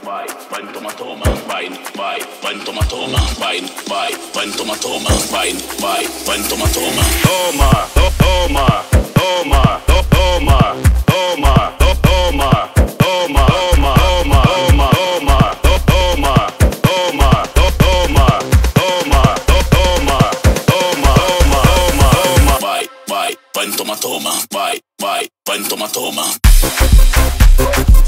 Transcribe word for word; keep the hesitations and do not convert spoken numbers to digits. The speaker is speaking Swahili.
vai, vai, toma, toma, vai, vai, vai, toma, toma, vai, vai, vai, toma, toma, vai, vai, vai, toma, toma. Toma, to- toma, toma, to- toma, toma, to- toma, toma, toma, toma, toma, toma, to- toma, toma, to- toma, toma, to- toma, toma, toma, toma, toma. Vai, vai, vai, toma, toma, vai, vai, vai, toma, toma.